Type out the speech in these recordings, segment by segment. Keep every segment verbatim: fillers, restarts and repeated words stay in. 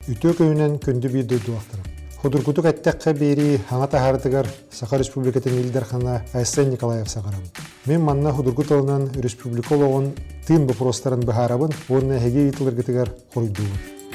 Үтө кöyінен күнді бейді дуақтырым. Худуркутук әттәққа бері хаңа тахардығар Саха Республикатын Илдархана Айсен Николаев сағарам. Мен манна Худуркут алынан республикологын тыын бұпростарын бұхарабын, онына әге етіліргітігер қойдуын.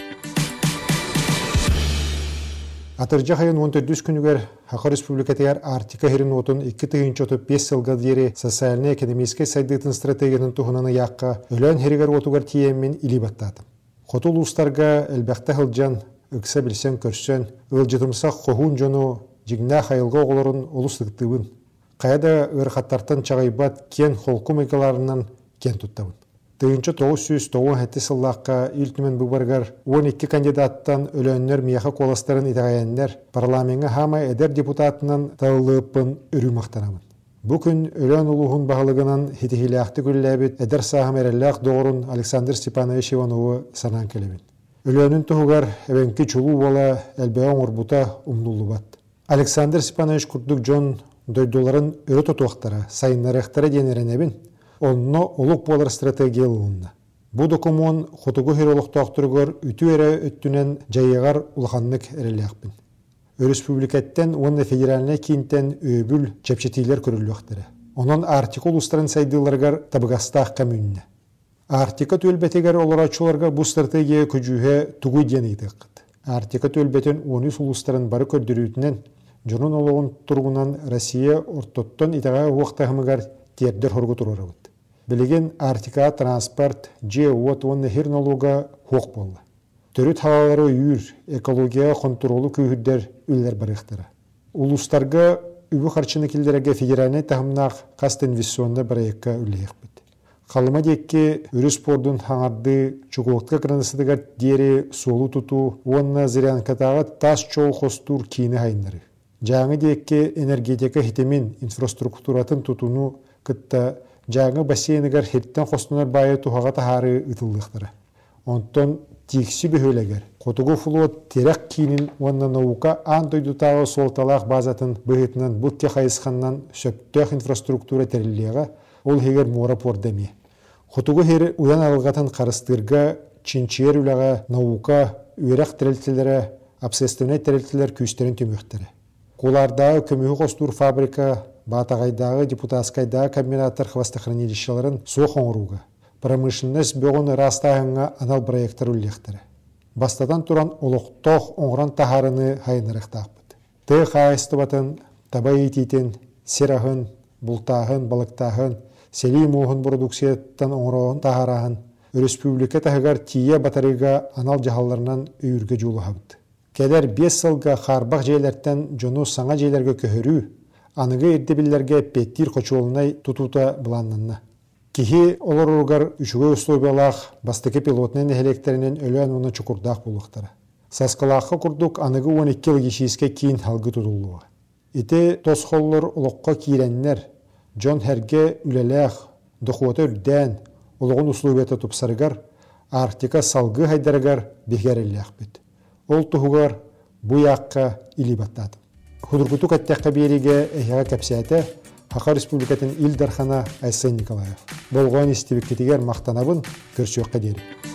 Атыржа хайын он төрт күнігер Саха Республикатығар Артика херін отын екі тыйынчы отып бес сылға дері социальны-экономический сайдытын стратегияның тұхынаны яққа өлен херігер отуғар тиеммен илі баттатым. Хотул ұстарға әлбәқті хылжан, үксә білсен көрсен, ылжытымсақ қоғын жону жигна хайылға оғыларын олыстықтыбын. Қаяда ұрқаттартан чағайбат кен холқым екаларынан кен тұттабын. Тыйынчы тоғыз жүз тоғыз әтті сыллаққа үлтімен бұбарғар он екі кандидаттан өлөннер мияқа қоластарын итағайыннер парламенге хама әдер депутатынан тағылыппын үрі мақтанамын. Бұ күн өлөн ұлығын бағылығынан хетихиляқты күлләбет әдер сағым әрелләқ доғырын Александр Степанович Ивановы санан келебін. Өлөнін тұғығар әвенкі чулу бола әлбәуң ұрбута ұмнулы бат. Александр Степанович күрдік жон дойдоларын өрі тұтуақтара, сайыннарықтары денерен әбін, онны ұлық болар стратегиялы ұнна. Бұ документ құтығы хиролықты ақтырғыр үті әрі өттінен жайығар ұлғанлық әрелләқпін. Республикаттан онна федеральный кейінтен өбіл чепчетейлер көрілуқтірі. Онын артикул ұстарын сайдыларғар табығастақ қамүйінне. Артика төлбетегер оларачуларға бұл стратегия көжуге тұғы ден етіққыд. Артика төлбетін он үш ұлыстарын бары көрдірүйтінен, жонын олығын тұрғынан Россия ортоттон итаға уақтағымығар тердер хорғы тұрары бұд. Білеген артика транспорт, же от онны хернолуға хоқ болды. Төрүт халалары үйір, экология контролу күйірдер үллер барықтары. Улустарға үбі қарчыны келдерге федеральный тағымнақ қаст инвестионда барайыққа үллейік біт. Қалыма декке үрі спордың хаңарды чугуотқа кранысыдығар дері солу тұту, онна зырянкатаға тас чоу қостур кейіні хайындары. Жаңы декке энергетика хитемин инфраструктуратын тұтуну кытта жаңы бассейнігар хеттен қостунар байы тухаға тахары ұтылдықтары. Онтон тикси бөхөлегер. Котугу флот терек кейінін онна наука антойдутағы солталақ базатын бұғытынан бұтте қайысқаннан сөптөк инфраструктура тәріліға ол хегер морапор деме. Котугу хер уян алғатын қарыстырға чинчер үліға наука үйрек тәрілтілері, обсестивный тәрілтілер күйістерін төмөқтері. Колардағы көмігі қостур фабрика, батағайдағы депутатскайдағы комбинаттар хвастохранилищаларын соқ оңыруға. Промышленность бөгіні растағыңа анал проекттар үллектері. Бастадан тұран олықтоқ оңыран тахарыны хайынырықтақ бұд. Ты қайысты батын, табай етейтін, серағын, бұлтағын, балықтағын, селей мұғын продукцияттан оңырауын тахарағын, республика тағығар тие батарыға анал жағаларынан үйірге жолы хабыд. Кәдер бес сылға қарбақ жейлерден жону саңа жейлерге көхірі, анығы ердебілерге петтир қочуылынай тұтута бұланнанна. Кихи олар ұрғар үшігі условиялақ бастықы пилотның әлектерінен өлі оны чүкірдақ болуқтары. Сасқалаққа күрдік анығы он екі ел кешеске кейін халғы тұтылуға. Ити тосқоллар ұлыққа кейреннер, жон әрге үлеләқ, дұқуаты үрдән, ұлығын условията тұпсарығар, артика салғы хайдарығар бекеріліғ бет. Ол тұғығар бұяққа илі баттады. Худуркутук әттәққа береге әйіға кәпсәті Саха Республикатын Илдархана Айсен Николаев. Болған істебеккетігер мақтанабын көрсөкке дері.